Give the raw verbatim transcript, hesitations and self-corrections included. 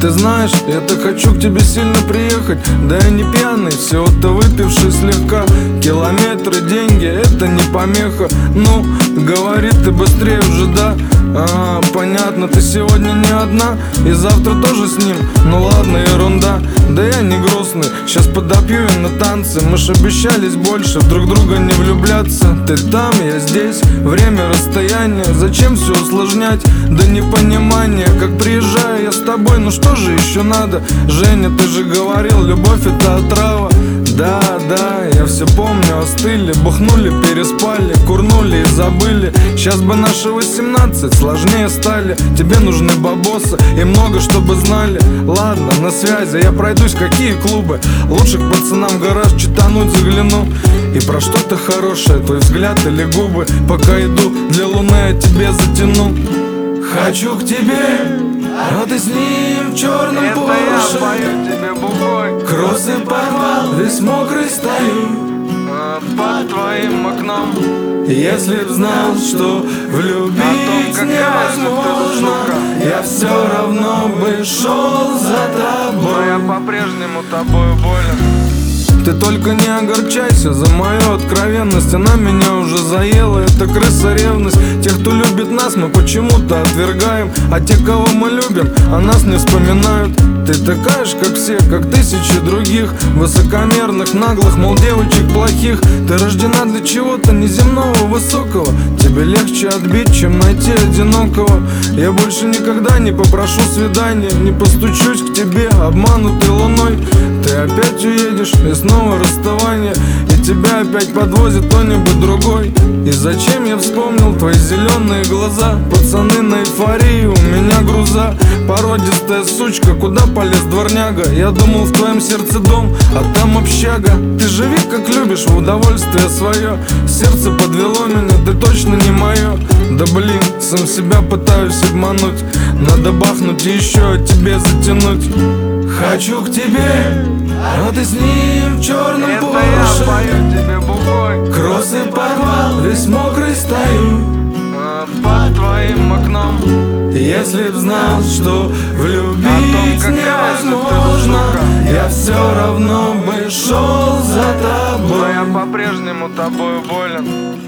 Ты знаешь, я так хочу к тебе сильно приехать. Да я не пьяный, всего-то выпивший слегка. Километры, деньги, это не помеха. Ну, говори ты быстрее уже, да? А, понятно, ты сегодня не одна, и завтра тоже с ним. Ну ладно, ерунда, да я не грустный. Сейчас подопью и на танцы. Мы ж обещались больше в друг друга не влюбляться. Ты там, я здесь, время, расстояние. Зачем все усложнять до непонимания? Как приезжаю я с тобой, ну что же еще надо? Женя, ты же говорил, любовь это отрава. Да, да, я все помню, остыли. Бухнули, переспали, курнули и забыли. Сейчас бы наши восемнадцать сложнее стали. Тебе нужны бабосы и много, чтобы знали. Ладно, на связи, я пройдусь, какие клубы. Лучше к пацанам в гараж читануть загляну. И про что-то хорошее, твой взгляд или губы. Пока иду, для луны я тебе затяну. Хочу к тебе, а ты с ним в черном Порше. Кроссы подвал, весь мокрый стою под твоим окном. Если б знал, что влюбить невозможно, я все равно бы шел за тобой. Но я по-прежнему тобою болен. Ты только не огорчайся за мою откровенность. Она меня уже заела, это крыса ревность. Тех, кто любит нас, мы почему-то отвергаем. А те, кого мы любим, о нас не вспоминают. Ты такая же, как все, как тысячи других высокомерных, наглых, мол, девочек плохих. Ты рождена для чего-то неземного, высокого. Тебе легче отбить, чем найти одинокого. Я больше никогда не попрошу свидания, не постучусь к тебе, обманутой луной. Ты опять уедешь, и снова расставание, и тебя опять подвозит кто-нибудь другой. И зачем я вспомнил твои зеленые глаза? Пацаны на эйфории, у меня груза. Породистая сучка, куда полез дворняга? Я думал, в твоем сердце дом, а там общага. Ты живи как любишь, в удовольствие свое. Сердце подвело меня, ты точно не мое. Да блин, сам себя пытаюсь обмануть. Надо бахнуть и еще о тебе затянуть. Хочу к тебе, а ты с ним в черном Порше. Кроссы подвал, весь мокрый стою под твоим окном. Если б знал, что влюбить невозможно, я все равно бы шел за тобой. Но я по-прежнему тобою болен.